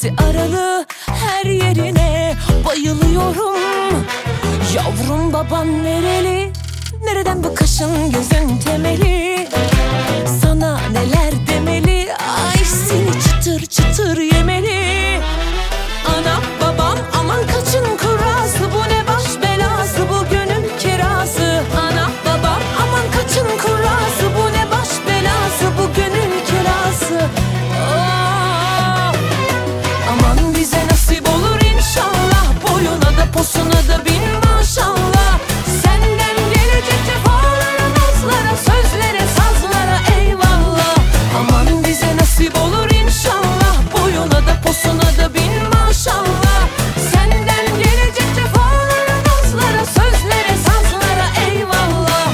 penceresi aralı, her yerine bayılıyorum. Yavrum baban nereli? Nereden bu kaşın gözün temeli? Sana neler demeli? Ay seni çıtır çıtır yemeli. Anam babam aman kaçın kurası, bu ne baş belası, bu gönül kirası. Anam babam aman kaçın kurası, bu ne baş belası, bu gönül kirası. Oh. Aman bize nasip olur inşallah, boyuna da posuna da bin maşallah. Senden gelecek cefalara, nazlara, sözlere, sazlara eyvallah. Aman bize nasip olur inşallah, boyuna da posuna da bin maşallah. Senden gelecek cefalara, nazlara, sözlere, sazlara eyvallah.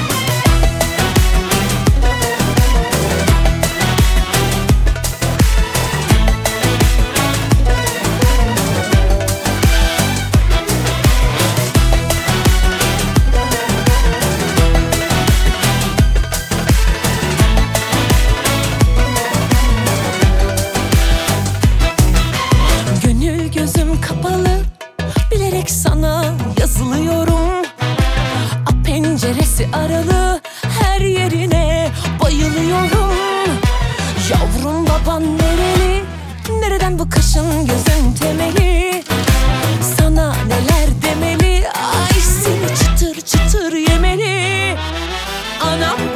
Gönül gözüm kapalı, bilerek sana yazılıyorum. Penceresi aralı, her yerine bayılıyorum. Yavrum baban nereli? Nereden bu kaşın gözün temeli? Sana neler demeli? Ay seni çıtır çıtır yemeli. Anam